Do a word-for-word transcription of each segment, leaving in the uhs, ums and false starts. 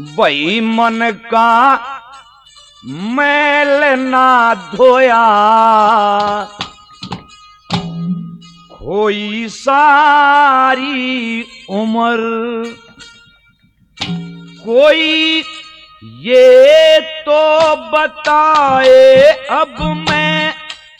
वही मन का मैल ना धोया, खोई सारी उम्र। कोई ये तो बताए अब मैं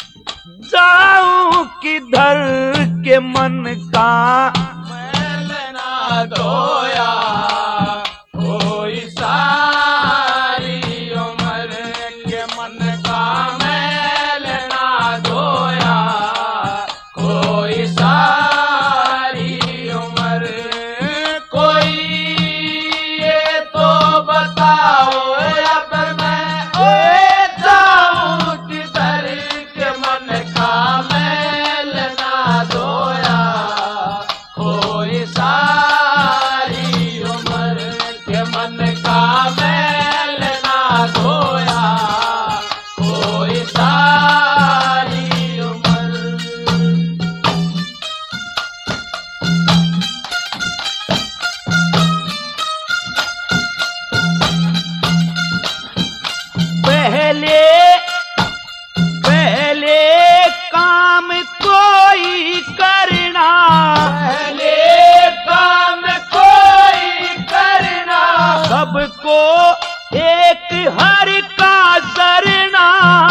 जाऊं किधर के मन का मैल ना धोया, कोई सारी उम्र के मन का मैल ना धोया, कोई सारी उम्र। कोई ये तो बताओ अब मैं जाऊं किधर के मन का मैल ना धोया, कोई सारी उम्र के मन का मैल ना धोया, कोई सारी उम्र। पहले पहले काम कोई करना, पहले काम कोई करना, सबको एक हर का सरना।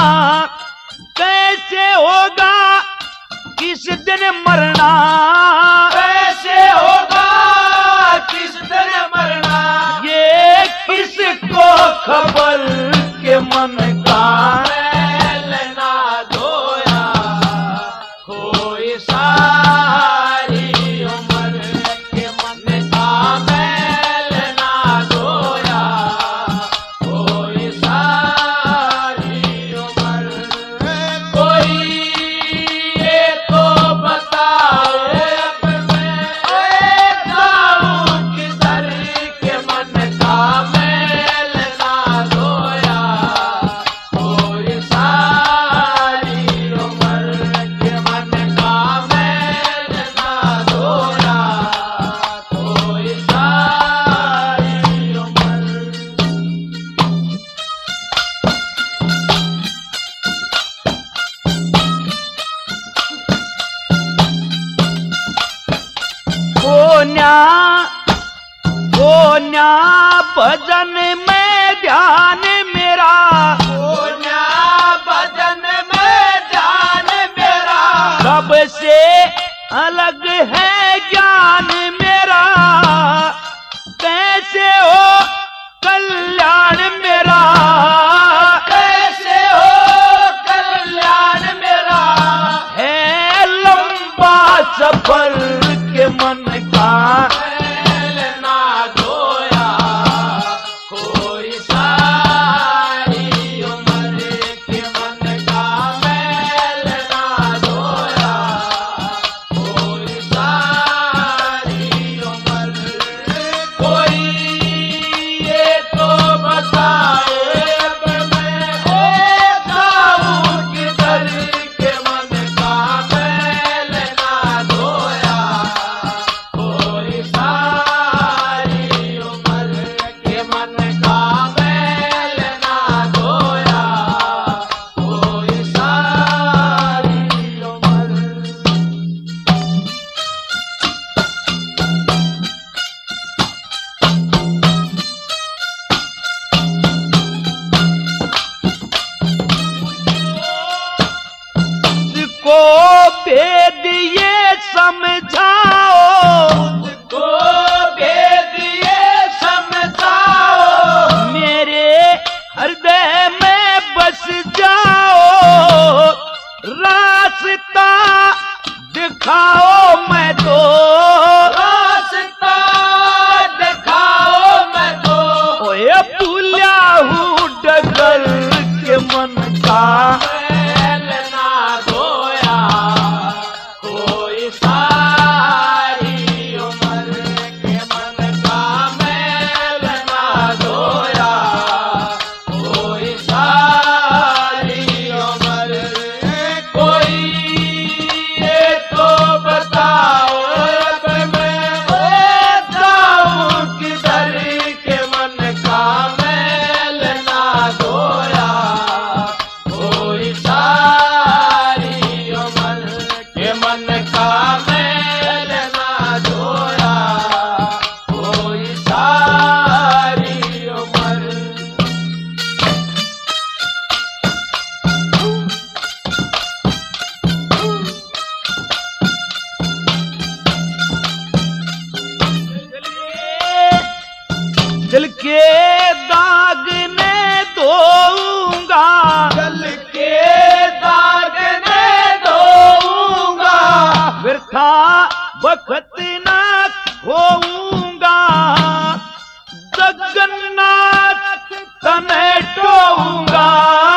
कैसे होगा किस दिन मरना, कैसे होगा किस दिन मरना, ये किसको खबर के मन का मैल ना धोया, कोई सारी उम्र के मन का मैल ना धोया, कोई सारी उम्र। कोई ये तो बताओ अब मैं जाऊं किधर के मन का मैल ना धोया, कोई सारी उम्र के मन का मैल ना धोया, कोई सारी उम्र। कोन्या कोन्या भजन में ध्यान मेरा, कोन्या भजन में ध्यान मेरा, सबसे अलग है ज्ञान मेरा। कैसे हो कल्याण मेरा, कैसे हो कल्याण मेरा, है लंबा सफर के मन का मैल ना धोया, कोई सारी उम्र के मन का मैल ना धोया, कोई सारी उम्र। कोई ये तो बताओ अब मैं जाऊं किधर के मन का मैल ना धोया, कोई सारी उम्र के मन का मैल ना धोया, कोई सारी उम्र। को भेद ये समझाओ, को भेद ये समझाओ, मेरे हृदय में बस जाओ। रास्ता दिखाओ मैं तो, रास्ता दिखाओ मैं तो, ओए भूला हूँ डगर के मन का मैल ना धोया, कोई सारी उम्र के मन का मैल ना धोया, कोई सारी उम्र। कोई ये तो बता बखत ना होऊंगा, जगन्नाथ तने टोऊंगा।